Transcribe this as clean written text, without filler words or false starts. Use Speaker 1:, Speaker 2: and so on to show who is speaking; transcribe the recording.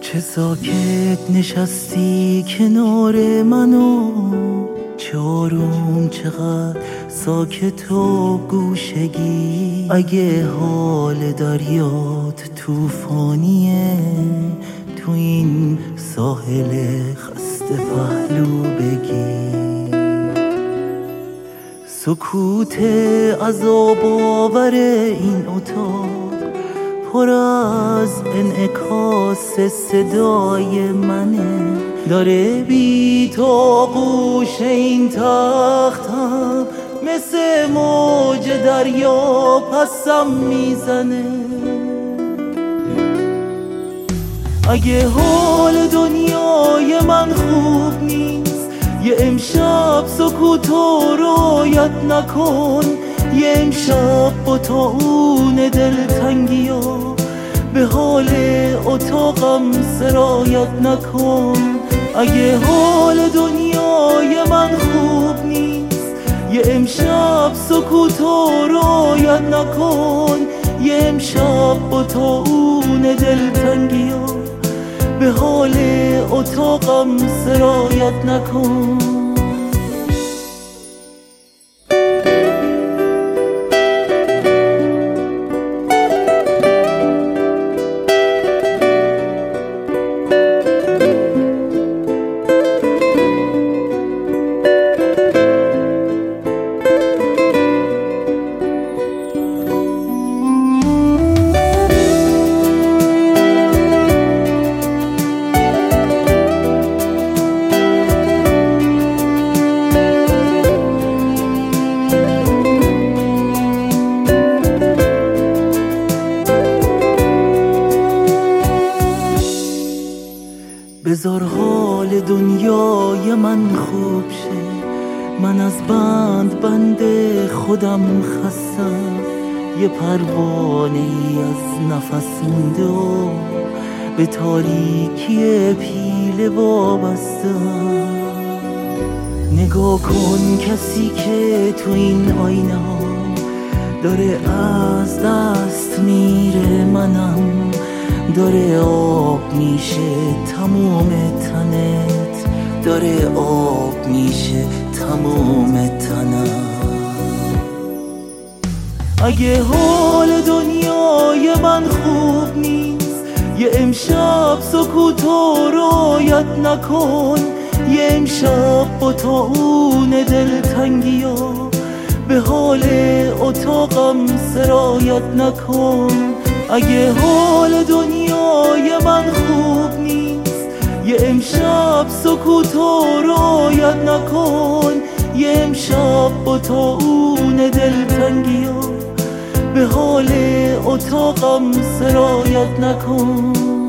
Speaker 1: چه ساکت نشستی کنار منو، چه آروم چقدر ساکت و گوشگی. اگه حال دریات طوفانیه، تو این ساحل خسته پهلو بگی. سکوت عذاب آور این اتاق پر از انعکاس صدای منه، داره بی تو آغوش این تختم مثل موج دریا پسم میزنه. اگه حال دنیای من خوب نیست، یه امشب سکوتو رعایت نکن. یه امشب با طاعون دلتنگیا به حال اتاقم سرایت نکن. اگه حال دنیای من خوب نیست، یه امشب سکوتو رعایت نکن. یه امشب با طاعون دلتنگیا به حال اتاقم سرایت نکن. بذار حال دنیای من خوب شه، من از بند خودم خستم. یه پروانه ای از نفس مونده و به تاریکی پیله وابستم. نگاه کن کسی که تو این آینه ها داره از دست میره، منم داره آب میشه تموم تنت، داره آب میشه تموم تنم. اگه حال دنیای من خوب نیست، یه امشب سکوتو رعایت نکن. یه امشب با طاعون دلتنگیا به حال اتاقم سرایت نکن. اگه حال دنیای من خوب نیست، یه امشب سکوتو رعایت نکن. یه امشب با طاعون دلتنگیا به حال اتاقم سرایت نکن.